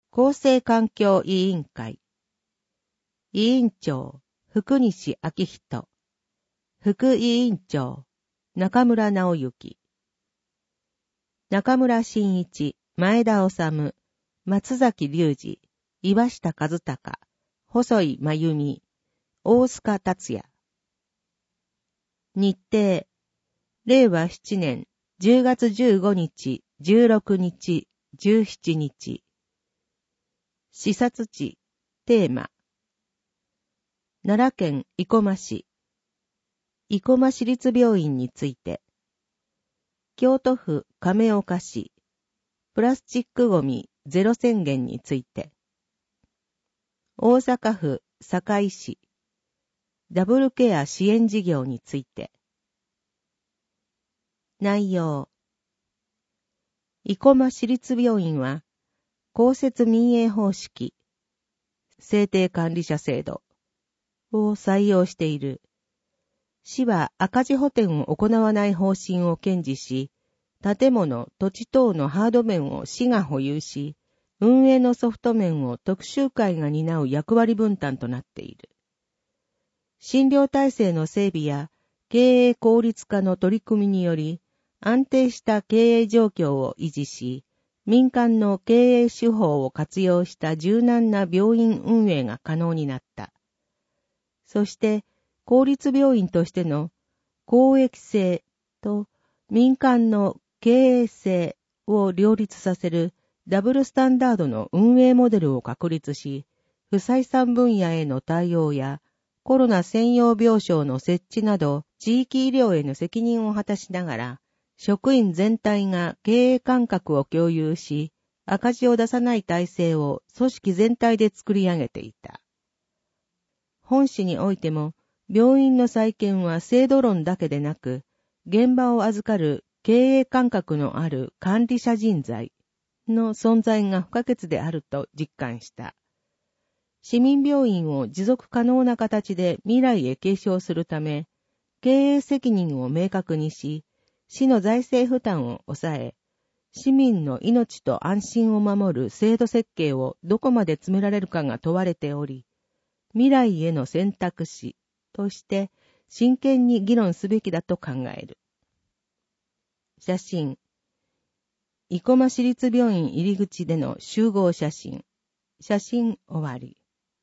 公正環境委員会。委員長、福西昭仁。副委員長、中村直之。中村真一、前田治、松崎隆二、岩下和孝、細井真由美、大須賀達也。日程、令和7年10月15日、16日、17日。視察地、テーマ。奈良県生駒市。生駒市立病院について。京都府亀岡市。プラスチックごみゼロ宣言について。大阪府堺市。ダブルケア支援事業について。内容。生駒市立病院は、公設民営方式、制定管理者制度を採用している。市は赤字補填を行わない方針を堅持し、建物、土地等のハード面を市が保有し、運営のソフト面を特集会が担う役割分担となっている。診療体制の整備や経営効率化の取り組みにより、安定した経営状況を維持し、民間の経営手法を活用した柔軟な病院運営が可能になった。そして、公立病院としての公益性と民間の経営性を両立させるダブルスタンダードの運営モデルを確立し、不採算分野への対応やコロナ専用病床の設置など地域医療への責任を果たしながら、職員全体が経営感覚を共有し、赤字を出さない体制を組織全体で作り上げていた。本市においても、病院の再建は制度論だけでなく、現場を預かる経営感覚のある管理者人材の存在が不可欠であると実感した。市民病院を持続可能な形で未来へ継承するため、経営責任を明確にし、市の財政負担を抑え、市民の命と安心を守る制度設計をどこまで詰められるかが問われており、未来への選択肢として真剣に議論すべきだと考える。写真。生駒市立病院入り口での集合写真。写真終わり。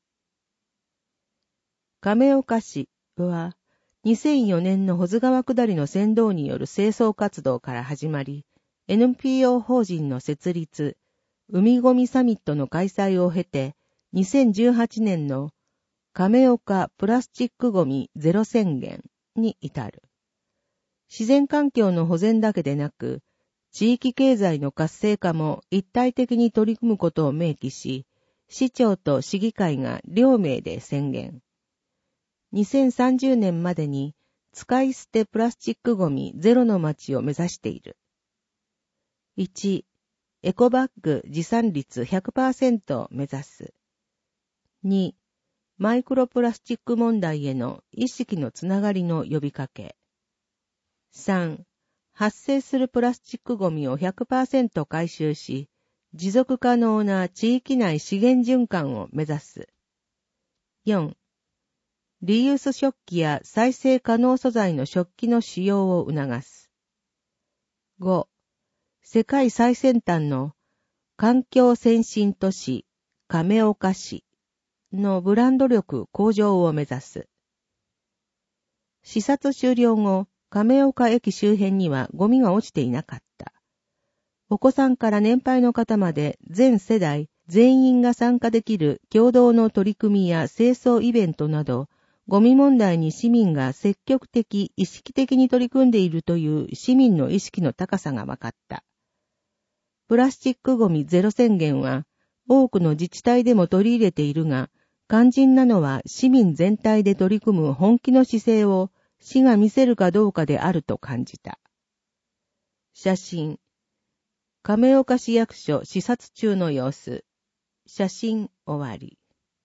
亀岡市は、2004年の保津川下りの船頭による清掃活動から始まり、NPO 法人の設立、海ごみサミットの開催を経て、2018年の亀岡プラスチックごみゼロ宣言に至る。自然環境の保全だけでなく、地域経済の活性化も一体的に取り組むことを明記し、市長と市議会が両名で宣言。2030年までに使い捨てプラスチックごみゼロの街を目指している。1、エコバッグ持参率 100% を目指す。2、マイクロプラスチック問題への意識のつながりの呼びかけ。3、発生するプラスチックごみを 100% 回収し、持続可能な地域内資源循環を目指す。4、リユース食器や再生可能素材の食器の使用を促す。5、世界最先端の環境先進都市亀岡市のブランド力向上を目指す。視察終了後、亀岡駅周辺にはゴミが落ちていなかった。お子さんから年配の方まで全世代全員が参加できる共同の取り組みや清掃イベントなど、ゴミ問題に市民が積極的、意識的に取り組んでいるという市民の意識の高さが分かった。プラスチックゴミゼロ宣言は多くの自治体でも取り入れているが、肝心なのは市民全体で取り組む本気の姿勢を市が見せるかどうかであると感じた。写真。亀岡市役所視察中の様子。写真終わり。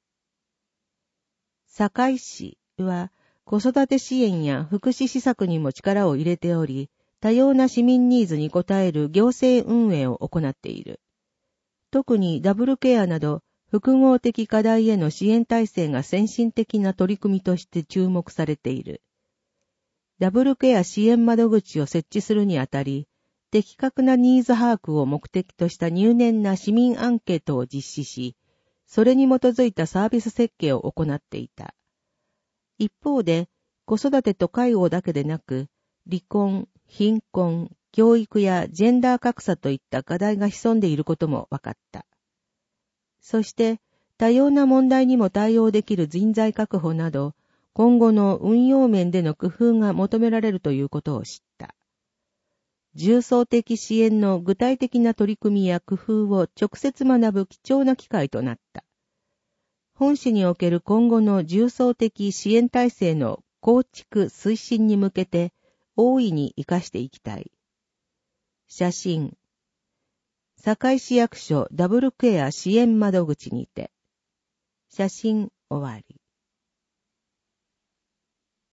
堺市は子育て支援や福祉施策にも力を入れており、多様な市民ニーズに応える行政運営を行っている。 特にダブルケアなど複合的課題への支援体制が先進的な取り組みとして注目されている。ダブルケア支援窓口を設置するにあたり、的確なニーズ把握を目的とした入念な市民アンケートを実施し、それに基づいたサービス設計を行っていた。一方で、子育てと介護だけでなく、離婚、貧困、教育やジェンダー格差といった課題が潜んでいることも分かった。そして、多様な問題にも対応できる人材確保など、今後の運用面での工夫が求められるということを知った。重層的支援の具体的な取り組みや工夫を直接学ぶ貴重な機会となった。本市における今後の重層的支援体制の構築推進に向けて大いに活かしていきたい。写真。堺市役所ダブルケア支援窓口にて。写真終わり。